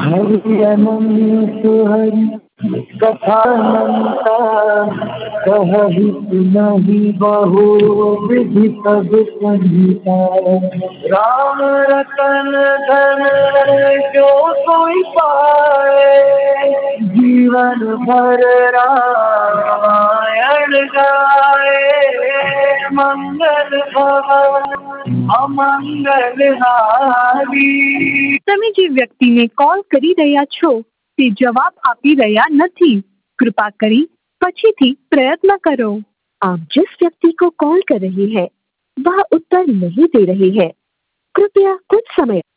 हरि अनंत हरि कथानंता कहहि सुनहि बहु विधि सब संहिता। राम रतन धन जो कोई पाए जीवन भर रामायण गाए। मंगल भवन अमंगल हारी। તમે જે વ્યક્તિને કોલ કરી રહ્યા છો તે જવાબ આપી રહ્યા નથી, कृपा કરી પછીથી પ્રયત્ન કરો। आप जिस व्यक्ति को कॉल कर रहे हैं वह उत्तर नहीं दे रहे हैं, कृपया कुछ समय